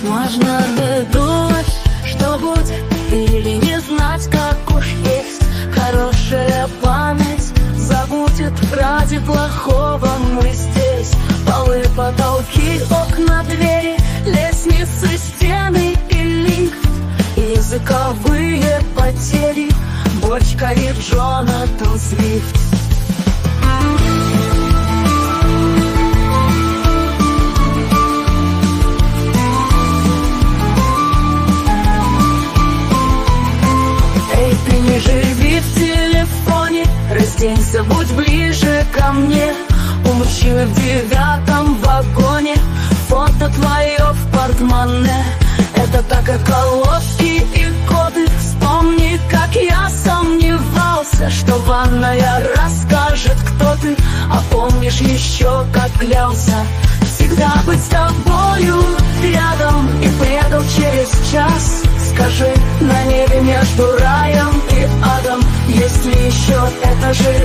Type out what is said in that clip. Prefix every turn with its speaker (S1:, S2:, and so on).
S1: Можно не думать, что будет, или не знать, как уж есть. Хорошая память забудет ради плохого мы здесь. Полы, потолки, окна, двери, лестницы, стены и лифт, языковые потери, бочка и Джонатан Свифт. Эй, ты не живи в телефоне, разденься, будь ближе ко мне. У мужчины в 9-м вагоне фото твое в портмоне. Это так, как колодки и коды. Вспомни, как я сомневался, что ванная расскажет, кто ты. А помнишь еще, как клялся всегда быть с тобою рядом, и предал через час. Скажи, на небе между раем и адом есть ли еще эта же